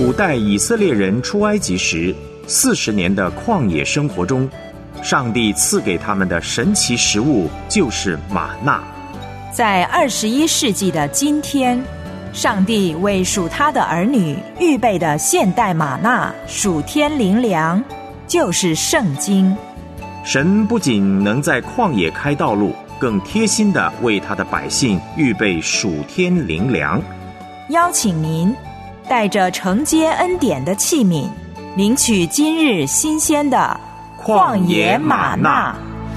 古代以色列人出埃及时40年的旷野生活中，上帝赐给他们的神奇食物就是玛纳。 在21世纪的今天，上帝为属他的儿女预备的现代玛纳属天灵粮，就是圣经。 神不仅能在旷野开道路，更贴心地为他的百姓预备属天灵粮。 邀请您带着承接恩典的器皿，领取今日新鲜的旷野玛纳。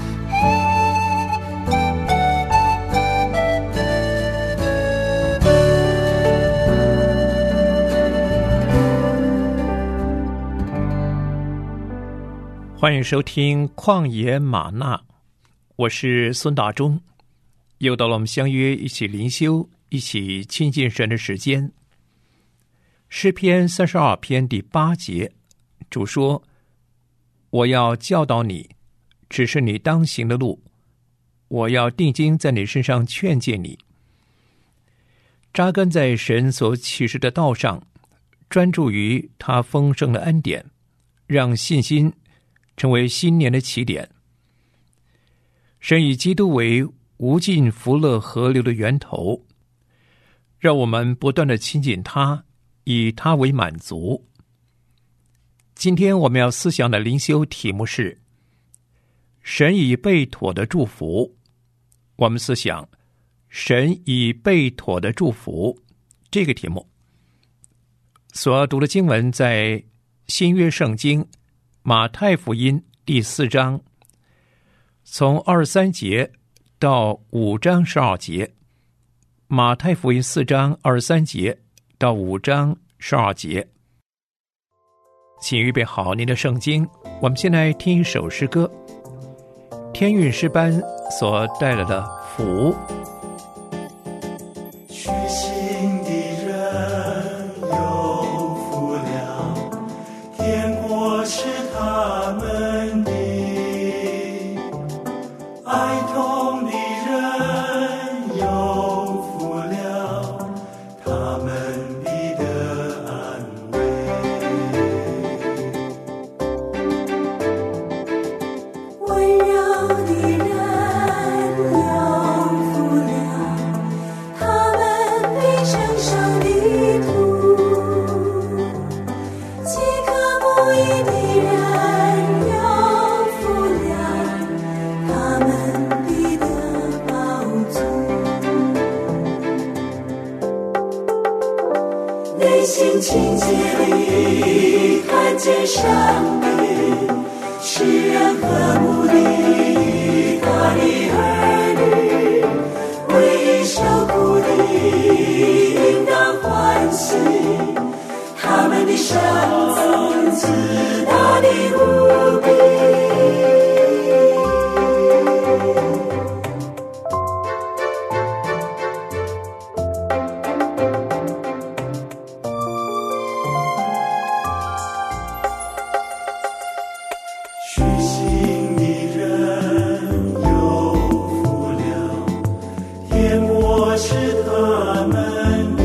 欢迎收听旷野玛纳，我是孙大中。又到了我们相约一起灵修、一起亲近神的时间。诗篇32篇第8节，主说：我要教导你，指示你当行的路，我要定睛在你身上劝诫你。扎根在神所启示的道上，专注于他丰盛的恩典，让信心成为新年的起点。神以基督为无尽福乐河流的源头，让我们不断地亲近他，以他为满足。今天我们要思想的灵修题目是神以备妥的祝福。我们思想神以备妥的祝福这个题目。所要读的经文在新约圣经马太福音第4章，从23节到5章12节。马太福音4章23节到5章12节。请预备好您的圣经，我们先来听一首诗歌，天韵诗班所带来的福。 虚心的人有福了，天国是他们的；哀痛的人有福了，他们必得安慰。温柔的人有福了，他们必承受地土；饥渴慕义的人有福了，他们必得饱足。内心清洁地看见上帝，是人和睦的他的儿女，为受苦的应当欢喜，他们的上增自大的无比。虚心的人有福了，天国是他们的；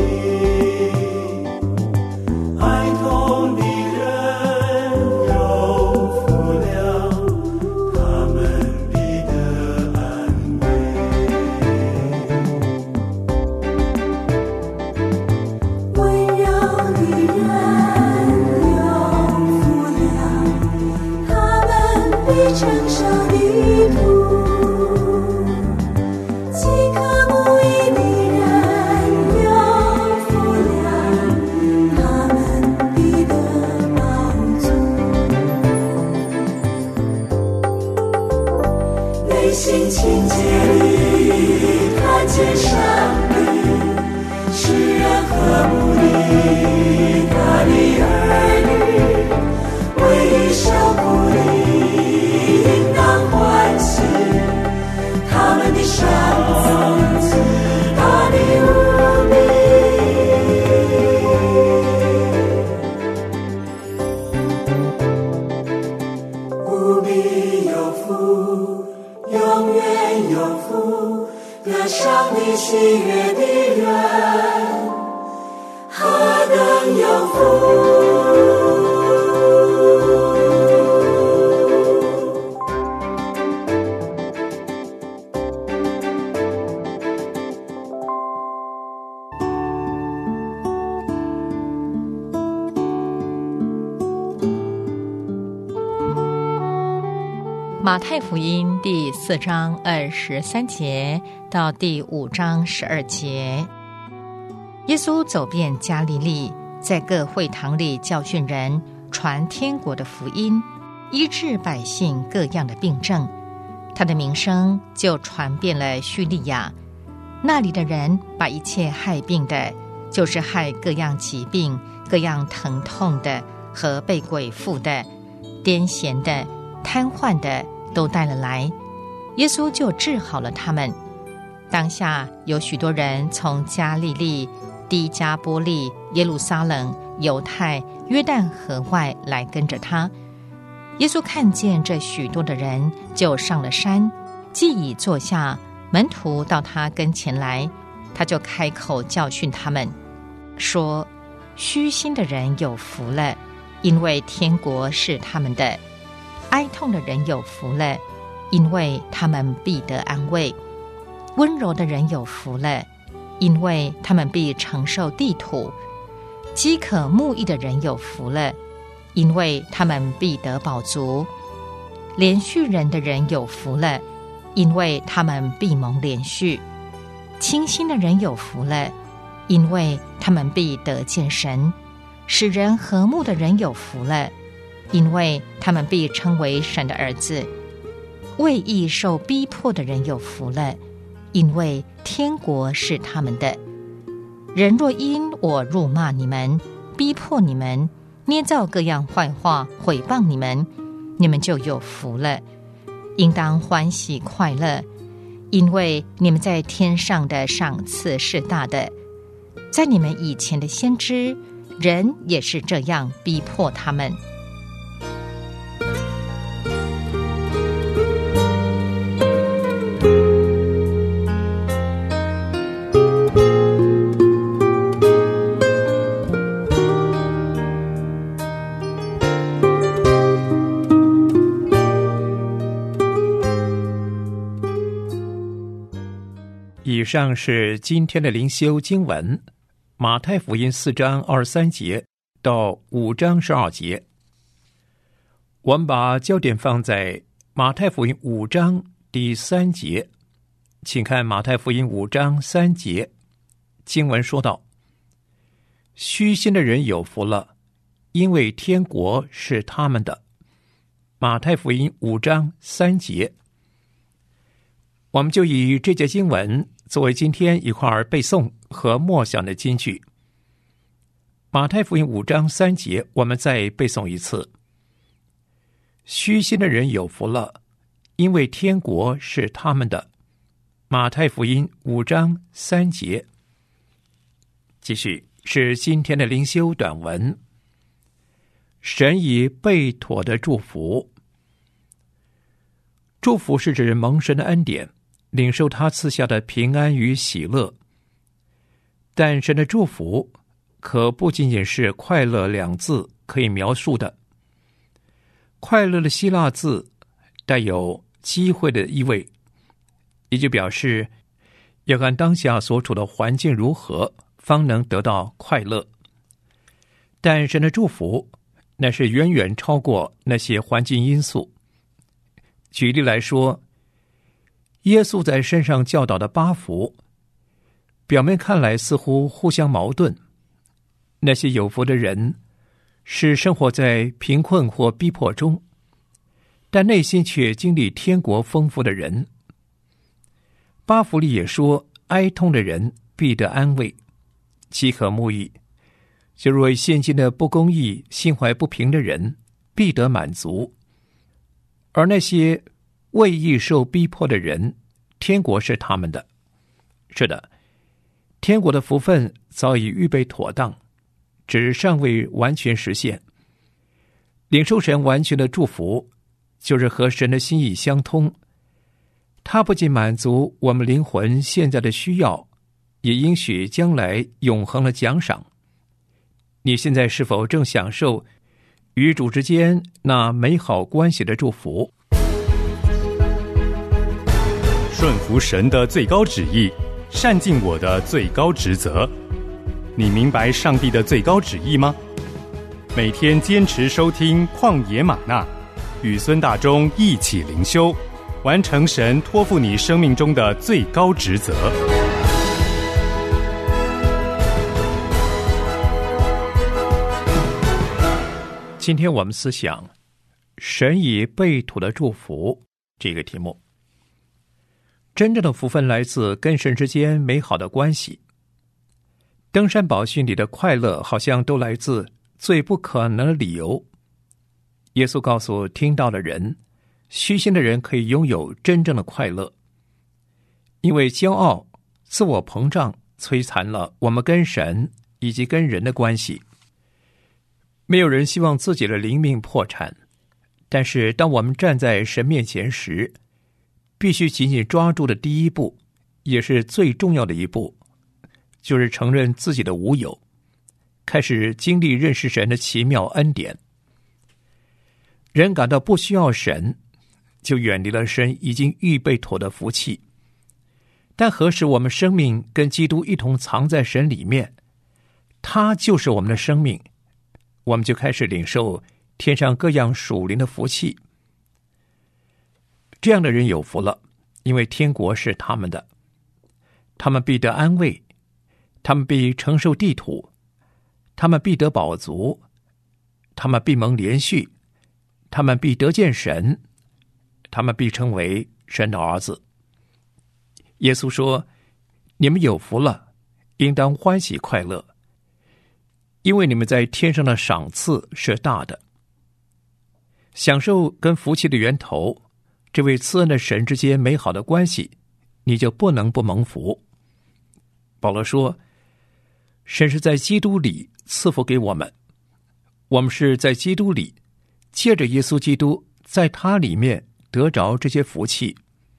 哀痛的人有福了，他们必得安慰。温柔的人有福了，他们必承受地土；饥渴慕义的人有福了，他们必得饱足。内心清洁地看见上帝，是人和睦的他的儿女，为受苦的应当欢喜，他们的上增自大的无比。无比有福，永远有福，得上帝喜悦的人，何等有福。 马太福音第4章23节到第5章12节，耶稣走遍加利利，在各会堂里教训人，传天国的福音，医治百姓各样的病症。他的名声就传遍了叙利亚，那里的人把一切害病的，就是害各样疾病、各样疼痛的和被鬼附的、癫痫的、瘫痪的都带了来，耶稣就治好了他们。当下有许多人从加利利、低加波利、耶路撒冷、犹太、约旦河外来跟着他。耶稣看见这许多的人，就上了山，既已坐下，门徒到他跟前来，他就开口教训他们，说：虚心的人有福了，因为天国是他们的；哀痛的人有福了，因为他们必得安慰；温柔的人有福了，因为他们必承受地土；饥渴慕义的人有福了，因为他们必得饱足；连续人的人有福了，因为他们必蒙连续；清心的人有福了，因为他们必得见神；使人和睦的人有福了，因为他们必称为神的儿子；为义受逼迫的人有福了，因为天国是他们的。人若因我辱骂你们，逼迫你们，捏造各样坏话毁谤你们，你们就有福了，应当欢喜快乐，因为你们在天上的赏赐是大的。在你们以前的先知，人也是这样逼迫他们。 以上是今天的灵修经文，马太福音4章23节到5章12节。我们把焦点放在马太福音5章第3节，请看马太福音5章3节，经文说道：虚心的人有福了，因为天国是他们的。马太福音5章3节。我们就以这节经文作为今天一块儿背诵和默想的金句。马太福音5章3节，我们再背诵一次：虚心的人有福了，因为天国是他们的。马太福音5章3节。继续是今天的灵修短文。神以备妥的祝福。祝福是指蒙神的恩典，领受他赐下的平安与喜乐。但神的祝福可不仅仅是快乐2字可以描述的。快乐的希腊字带有机会的意味，也就表示要看当下所处的环境如何，方能得到快乐。但神的祝福那是远远超过那些环境因素。举例来说，耶稣在身上教导的8福，表面看来似乎互相矛盾。那些有福的人是生活在贫困或逼迫中，但内心却经历天国丰富的人。8福里也说，哀痛的人必得安慰，饥渴慕义，就如为现今的不公义心怀不平的人必得满足。而那些为义受逼迫的人，天国是他们的。是的，天国的福分早已预备妥当，只尚未完全实现。领受神完全的祝福，就是和神的心意相通。他不仅满足我们灵魂现在的需要，也应许将来永恒的奖赏。 你现在是否正享受与主之间那美好关系的祝福？ 顺服神的最高旨意，善尽我的最高职责。你明白上帝的最高旨意吗？每天坚持收听旷野吗哪，与孙大中一起灵修，完成神托付你生命中的最高职责。 今天我们思想神以被土的祝福这个题目。真正的福分来自跟神之间美好的关系。登山宝训里的快乐好像都来自最不可能的理由。耶稣告诉听到的人，虚心的人可以拥有真正的快乐，因为骄傲、自我膨胀摧残了我们跟神以及跟人的关系。没有人希望自己的灵命破产，但是当我们站在神面前时，必须紧紧抓住的第一步，也是最重要的一步，就是承认自己的无有，开始经历认识神的奇妙恩典。人感到不需要神，就远离了神已经预备妥的福气。但何时我们生命跟基督一同藏在神里面，他就是我们的生命，我们就开始领受天上各样属灵的福气。这样的人有福了，因为天国是他们的。他们必得安慰，他们必承受地土，他们必得饱足，他们必蒙连续，他们必得见神，他们必成为神的儿子。耶稣说，你们有福了，应当欢喜快乐，因为你们在天上的赏赐是大的。享受跟福气的源头，这位赐恩的神之间美好的关系，你就不能不蒙福。保罗说，神是在基督里赐福给我们，我们是在基督里，借着耶稣基督，在他里面得着这些福气。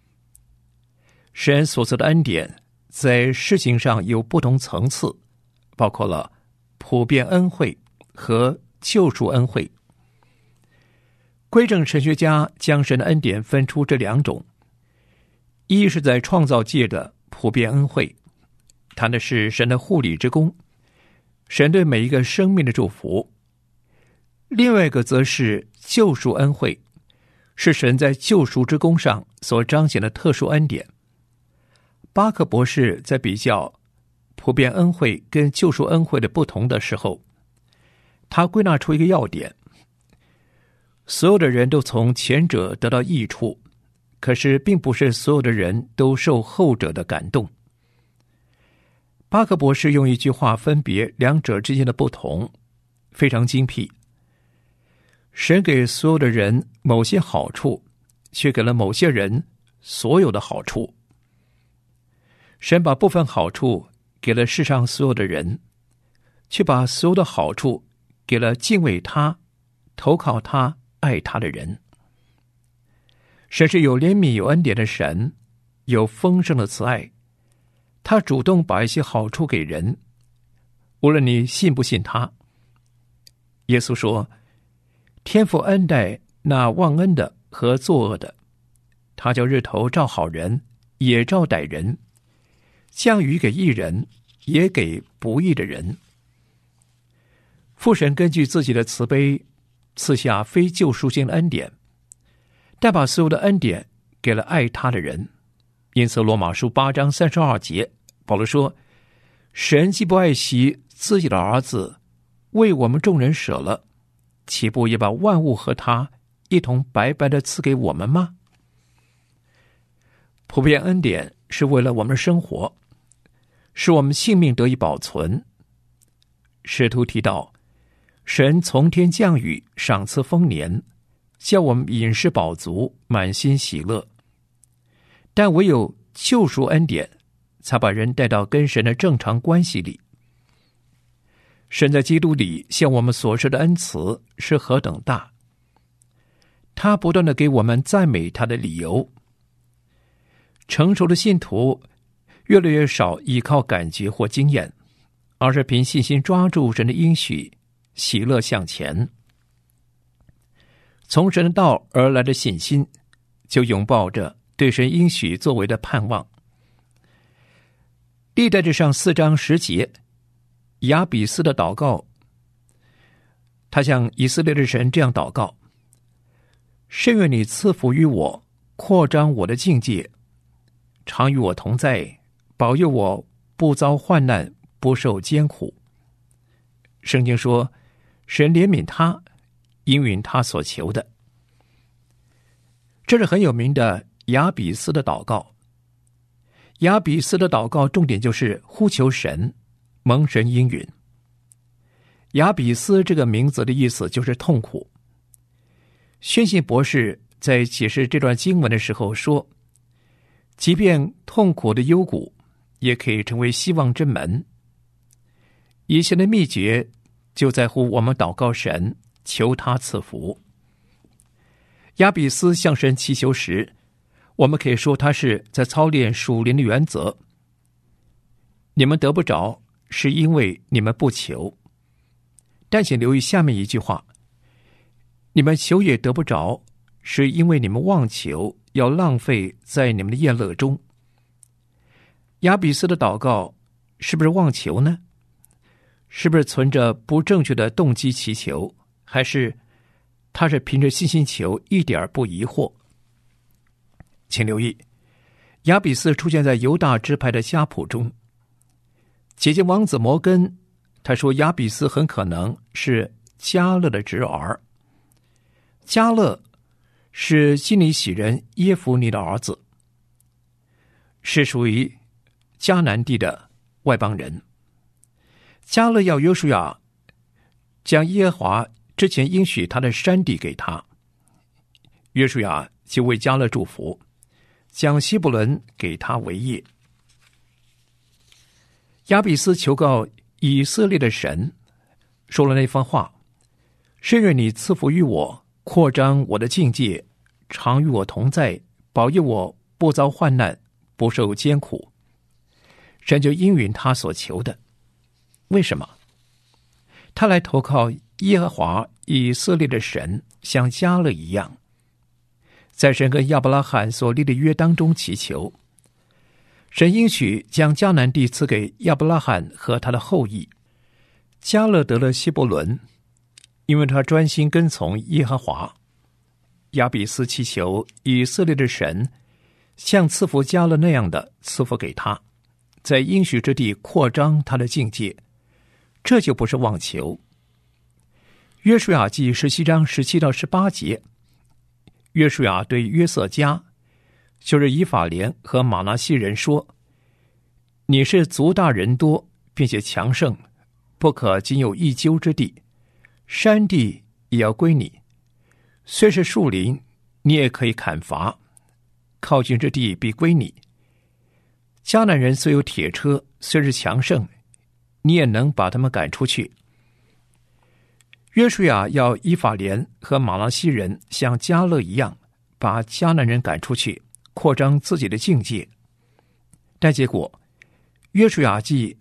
神所赐的恩典在事情上有不同层次，包括了普遍恩惠和救赎恩惠。归正神学家将神的恩典分出这两种，一是在创造界的普遍恩惠，谈的是神的护理之功，神对每一个生命的祝福；另外一个则是救赎恩惠，是神在救赎之功上所彰显的特殊恩典。巴克博士在比较普遍恩惠跟救赎恩惠的不同的时候，他归纳出一个要点：所有的人都从前者得到益处，可是并不是所有的人都受后者的感动。巴克博士用一句话分别两者之间的不同，非常精辟。神给所有的人某些好处，却给了某些人所有的好处。神把部分好处给了世上所有的人，却把所有的好处给了敬畏他、投靠他、爱他的人。神是有怜悯有恩典的神，有丰盛的慈爱，他主动把一些好处给人，无论你信不信他。耶稣说，天父恩待那忘恩的和作恶的，他叫日头照好人也照歹人，降雨给义人也给不义的人。父神根据自己的慈悲赐下非救赎性的恩典，但把所有的恩典给了爱他的人。因此罗马书8章32节，保罗说，神既不爱惜自己的儿子，为我们众人舍了，岂不也把万物和他一同白白的赐给我们吗？普遍恩典是为了我们的生活，使我们性命得以保存。使徒提到，神从天降雨，赏赐丰年，叫我们饮食饱足，满心喜乐。但唯有救赎恩典，才把人带到跟神的正常关系里。神在基督里向我们所施的恩慈是何等大，他不断地给我们赞美他的理由。成熟的信徒越来越少依靠感觉或经验， 而是凭信心抓住神的应许，喜乐向前。从神的道而来的信心，就拥抱着对神应许作为的盼望。历代志上4章10节，亚比斯的祷告，他向以色列的神这样祷告：甚愿你赐福于我，扩张我的境界，常与我同在，保佑我不遭患难，不受艰苦。圣经说，神怜悯他，应允他所求的。这是很有名的亚比斯的祷告。亚比斯的祷告重点就是呼求神，蒙神应允。亚比斯这个名字的意思就是痛苦。宣信博士在解释这段经文的时候说，即便痛苦的幽谷，也可以成为希望之门。一切的秘诀就在乎我们祷告神，求他赐福。亚比斯向神祈求时，我们可以说他是在操练属灵的原则。你们得不着，是因为你们不求。但请留意下面一句话：你们求也得不着，是因为你们妄求，要浪费在你们的宴乐中。亚比斯的祷告是不是妄求呢？是不是存着不正确的动机祈求，还是他是凭着信心求，一点不疑惑？请留意，亚比斯出现在犹大支派的家谱中。姐姐王子摩根他说，亚比斯很可能是迦勒的侄儿。迦勒是基尼喜人耶孚尼的儿子，是属于迦南地的外邦人。迦勒要约书亚将耶和华之前应许他的山地给他，约书亚就为迦勒祝福，将希伯伦给他为业。亚比斯求告以色列的神，说了那番话：甚愿你赐福于我，扩张我的境界，常与我同在，保佑我不遭患难，不受艰苦。神就应允他所求的。为什么？他来投靠耶和华以色列的神，像迦勒一样，在神跟亚伯拉罕所立的约当中祈求。神应许将迦南地赐给亚伯拉罕和他的后裔。迦勒得了希伯伦，因为他专心跟从耶和华。亚比斯祈求以色列的神像赐福迦勒那样的赐福给他，在应许之地扩张他的境界，这就不是妄求。约书亚记17章17到18节，约书亚对约瑟家，就是以法莲和玛拿西人说：你是族大人多，并且强盛，不可仅有一丘之地，山地也要归你。虽是树林，你也可以砍伐，靠近之地必归你。迦南人虽有铁车，虽是强盛，你也能把他们赶出去。约书亚要以法莲和玛拿西人像迦勒一样，把迦南人赶出去，扩张自己的境界。但结果，约书亚记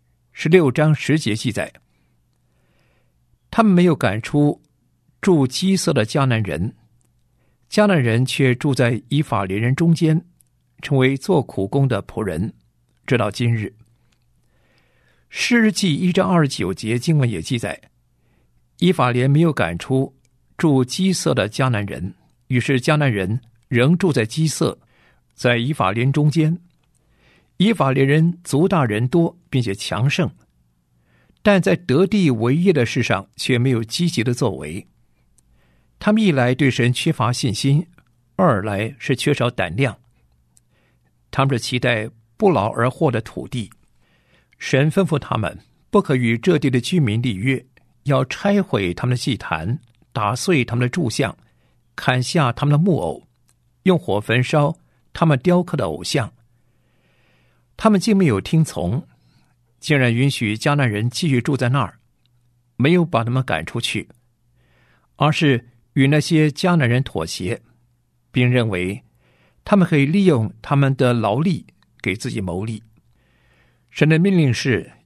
16章10节记载，他们没有赶出住基色的迦南人，迦南人却住在以法莲人中间，成为做苦工的仆人，直到今日。诗日记1章29节经文也记载，以法莲没有赶出住基色的迦南人，于是迦南人仍住在基色，在以法莲中间。以法莲人族大人多，并且强盛，但在得地为业的事上却没有积极的作为。他们一来对神缺乏信心，二来是缺少胆量。他们是期待不劳而获的土地。神吩咐他们不可与这地的居民立约，要拆毁他们的祭坛，打碎他们的柱像，砍下他们的木偶，用火焚烧他们雕刻的偶像。他们竟没有听从，竟然允许迦南人继续住在那儿，没有把他们赶出去，而是与那些迦南人妥协，并认为他们可以利用他们的劳力给自己谋利。神的命令是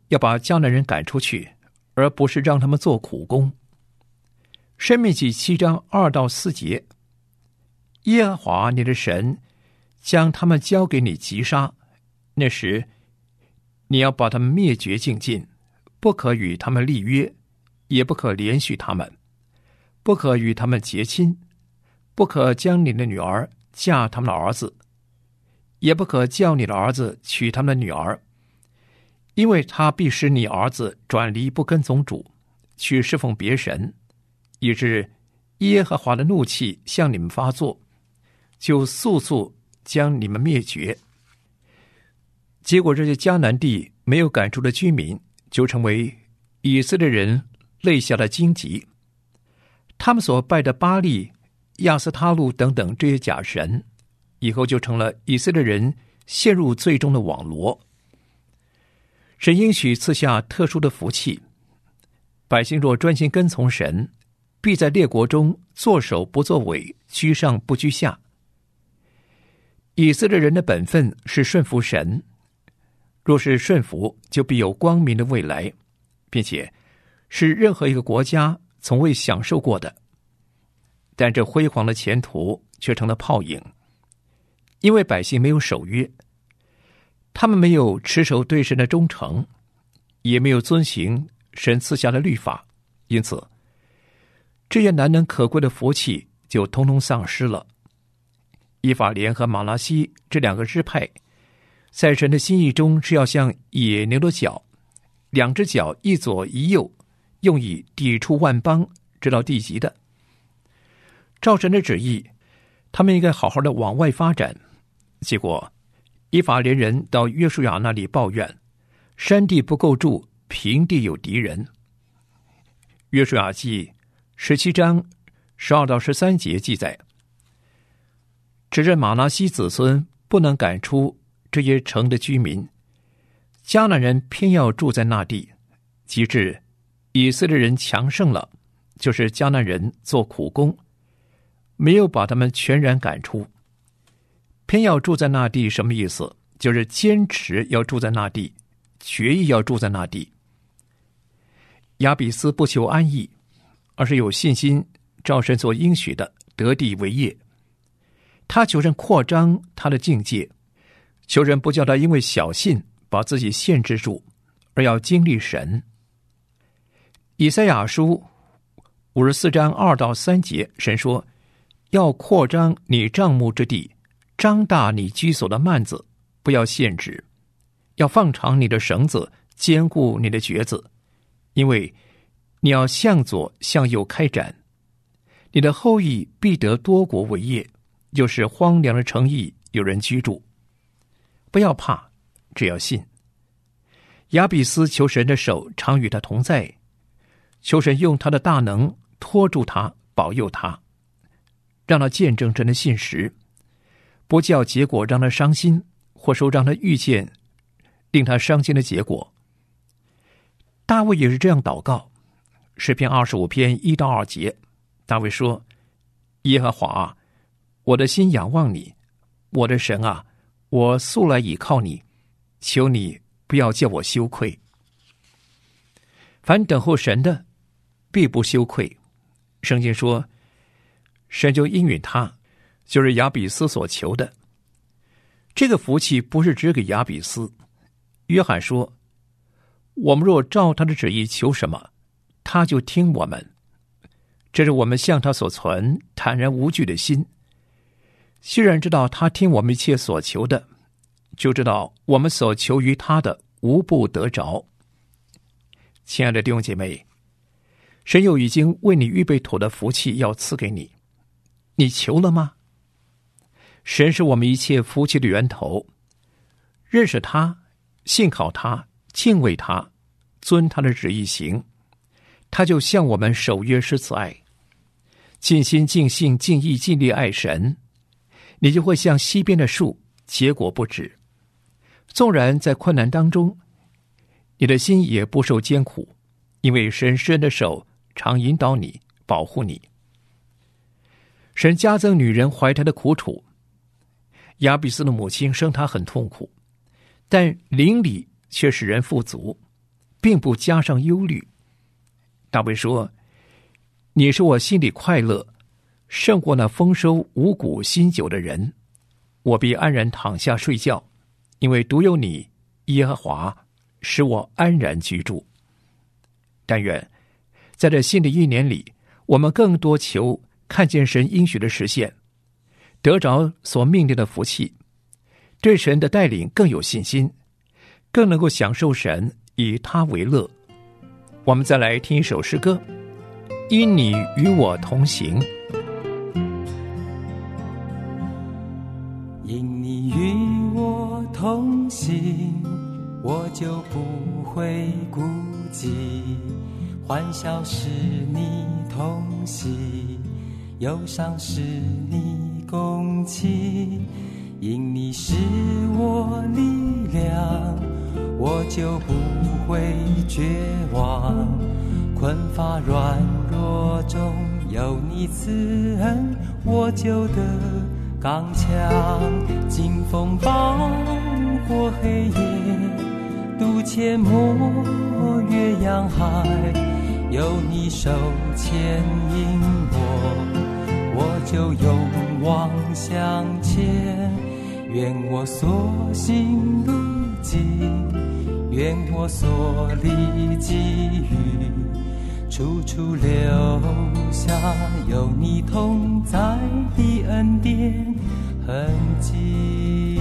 要把迦南人赶出去，而不是让他们做苦工。申命记7章2到4节，耶和华你的神将他们交给你击杀，那时你要把他们灭绝净尽，不可与他们立约，也不可连续他们，不可与他们结亲，不可将你的女儿嫁他们的儿子，也不可叫你的儿子娶他们的女儿，因为他必使你儿子转离不跟从主，去侍奉别神，以致耶和华的怒气向你们发作，就速速将你们灭绝。结果这些迦南地没有赶出的居民，就成为以色列人肋下的荆棘。他们所拜的巴力、亚斯他路等等这些假神，以后就成了以色列人陷入最终的网罗。神应许赐下特殊的福气，百姓若专心跟从神，必在列国中作首不作尾，居上不居下。以色列人的本分是顺服神，若是顺服，就必有光明的未来，并且是任何一个国家从未享受过的。但这辉煌的前途却成了泡影，因为百姓没有守约，他们没有持守对神的忠诚，也没有遵行神赐下的律法，因此这些难能可贵的福气就通通丧失了。以法莲和玛拿西这两个支派，在神的心意中是要像野牛的角，两只角一左一右，用以抵触万邦，直到地极的。照神的旨意，他们应该好好的往外发展。结果以法莲人到约书亚那里抱怨，山地不够住，平地有敌人。约书亚记17章12到13节记载，指着玛拿西子孙不能赶出这些城的居民，迦南人偏要住在那地，及至以色列人强盛了，就是迦南人做苦工，没有把他们全然赶出。偏要住在那地什么意思？就是坚持要住在那地，决意要住在那地。亚比斯不求安逸，而是有信心照神所应许的得地为业。他求神扩张他的境界，求神不叫他因为小信把自己限制住，而要经历神。以赛亚书54章2到3节，神说，要扩张你帐幕之地，张大你居所的幔子，不要限制，要放长你的绳子，坚固你的橛子，因为你要向左向右开展，你的后裔必得多国为业，就是荒凉的城邑有人居住。不要怕，只要信。亚比斯求神的手常与他同在，求神用他的大能托住他，保佑他，让他见证神的信实，不叫结果让他伤心，或说让他遇见令他伤心的结果。大卫也是这样祷告，诗篇25篇1到2节，大卫说，耶和华啊，我的心仰望你，我的神啊，我素来倚靠你，求你不要叫我羞愧。凡等候神的，必不羞愧。圣经说，神就应允他，就是亚比斯所求的。这个福气不是只给亚比斯。约翰说，我们若照他的旨意求什么，他就听我们。这是我们向他所存坦然无惧的心。虽然知道他听我们一切所求的，就知道我们所求于他的无不得着。亲爱的弟兄姐妹，神又已经为你预备妥的福气要赐给你，你求了吗？神是我们一切福气的源头，认识他，信靠他，敬畏他，遵他的旨意行，他就向我们守约施慈爱。尽心尽性尽意尽力爱神，你就会像溪边的树，结果不止。纵然在困难当中，你的心也不受艰苦，因为神施恩的手常引导你，保护你。神加增女人怀胎的苦楚，亚比斯的母亲生她很痛苦，但灵里却使人富足。 并不加上忧虑。大卫说：你是我心里快乐，胜过那丰收五谷新酒的人。我必安然躺下睡觉，因为独有你，耶和华，使我安然居住。但愿在这新的一年里，我们更多求看见神应许的实现，得着所命令的福气，对神的带领更有信心，更能够享受神以他为乐。我们再来听一首诗歌，因你与我同行。 因你与我同行，我就不会孤寂，欢笑是你同喜，忧伤是你共泣。因你是我力量，我就不会绝望，困乏软弱中有你慈恩，我就得刚强。经风暴过黑夜，渡阡陌越洋海，有你手牵引我就勇往向前。愿我所行路径，愿我所立给予，处处留下有你同在的恩典痕迹。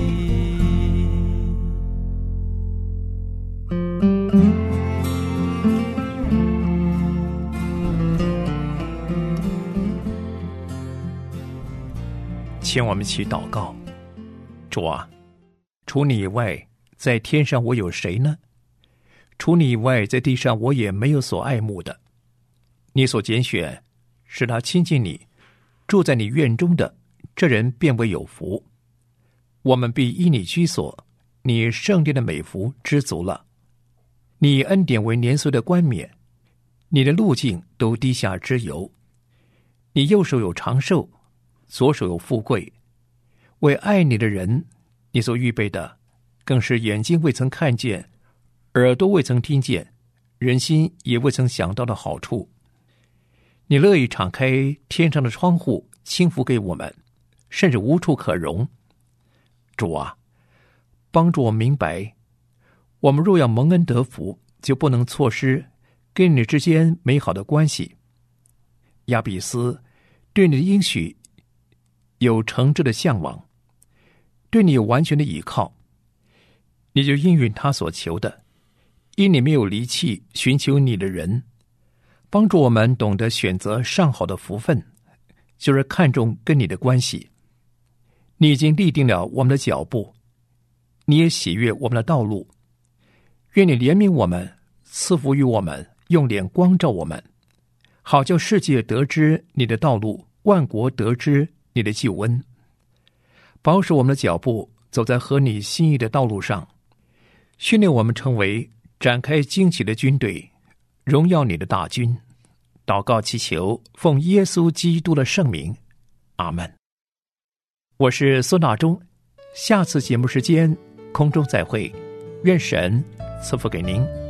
请我们一起祷告。主啊，除你以外，在天上我有谁呢？除你以外，在地上我也没有所爱慕的。你所拣选，使他亲近你，住在你院中的，这人便为有福。我们必依你居所，你圣殿的美福知足了。你以恩典为年岁的冠冕，你的路径都滴下脂油。你右手有长寿，左手有富贵。为爱你的人，你所预备的，更是眼睛未曾看见，耳朵未曾听见，人心也未曾想到的好处。你乐意敞开天上的窗户，倾福给我们，甚至无处可容。主啊，帮助我明白，我们若要蒙恩得福，就不能错失跟你之间美好的关系。亚比斯对你的应许有诚挚的向往，对你有完全的倚靠，你就应允他所求的，因你没有离弃寻求你的人。帮助我们懂得选择上好的福分，就是看重跟你的关系。你已经立定了我们的脚步，你也喜悦我们的道路。愿你怜悯我们，赐福于我们，用脸光照我们，好叫世界得知你的道路，万国得知你的救恩。保守我们的脚步走在合你心意的道路上，训练我们成为展开旌旗的军队，荣耀你的大军。祷告祈求，奉耶稣基督的圣名，阿们。我是孙大中，下次节目时间空中再会，愿神赐福给您。